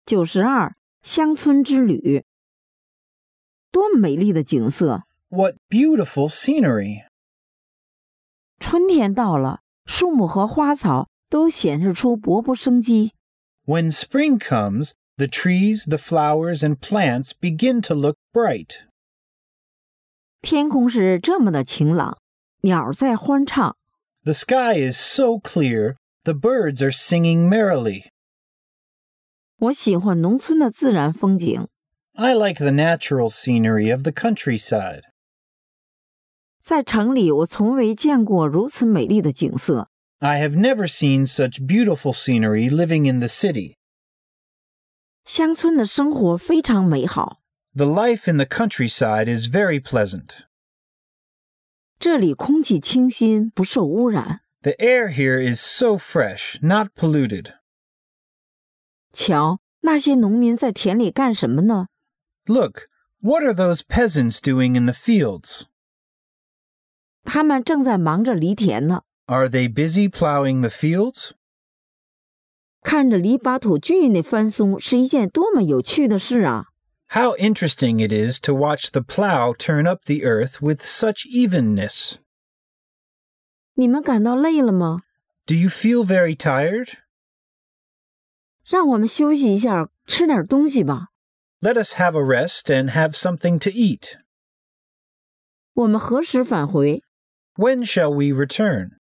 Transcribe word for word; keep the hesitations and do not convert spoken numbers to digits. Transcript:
九十二乡村之旅。多么美丽的景色！ What beautiful scenery! 春天到了，树木和花草都显示出勃勃生机。 When spring comes, the trees, the flowers, and plants begin to look bright. 天空是这么的晴朗，鸟在欢唱。 The sky is so clear, the birds are singing merrily. 我喜欢农村的自然风景。 I like the natural scenery of the countryside. 在城里，我从未见过如此美丽的景色。 I have never seen such beautiful scenery living in the city. 乡村的生活非常美好。 The life in the countryside is very pleasant. 这里空气清新，不受污染。 The air here is so fresh, not polluted. 瞧，那些农民在田里干什么呢？ Look, what are those peasants doing in the fields? 他们正在忙着犁田呢。 Are they busy plowing the fields? 看着犁把土均匀地翻松，是一件多么有趣的事啊！ How interesting it is to watch the plow turn up the earth with such evenness. 你们感到累了吗？ Do you feel very tired? 让我们休息一下，吃点东西吧。 Let us have a rest and have something to eat. 我们何时返回？ When shall we return?